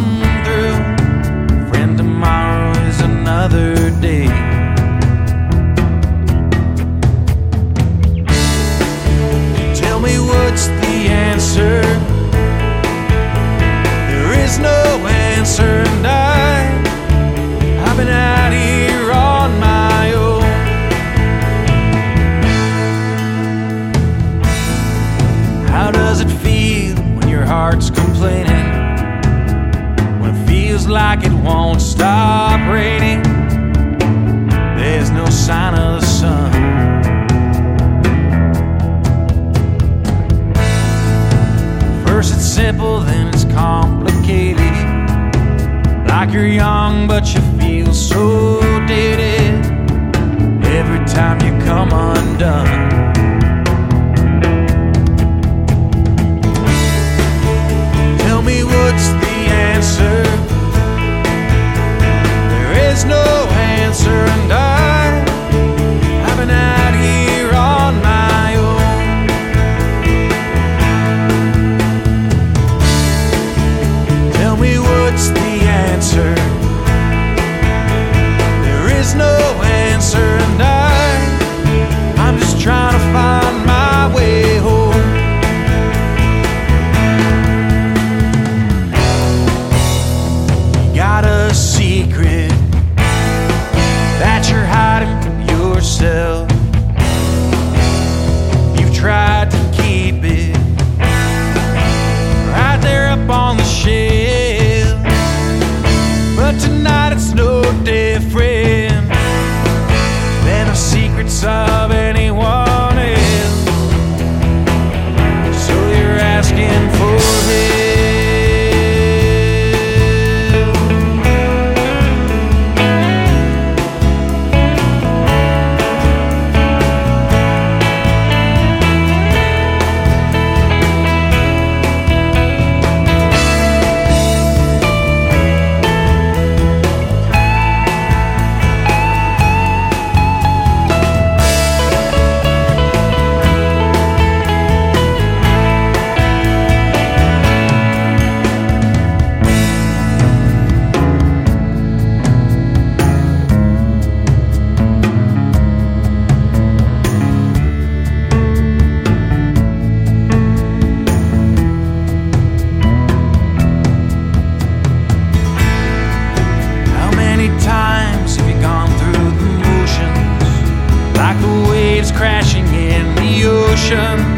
through. Friend, tomorrow is another day. Tell me what's the answer? There is no answer, and I've been out here on my own. How does it feel when your heart's complaining? When it feels like it won't stop raining? There's no sign of the sun. First it's simple, then it's complicated. Like you're young, but you feel so dated every time you come undone. Tell me what's the answer? There is no answer, and I've been out here on my own. Tell me what's the answer? There is no answer, and I'm just trying to find my way home. You got a secret that you're hiding from yourself. You've tried to keep it right there up on the shelf, but tonight it's no different than the secrets of anyone else. So you're asking for help. Times have you gone through the motions, like the waves crashing in the ocean?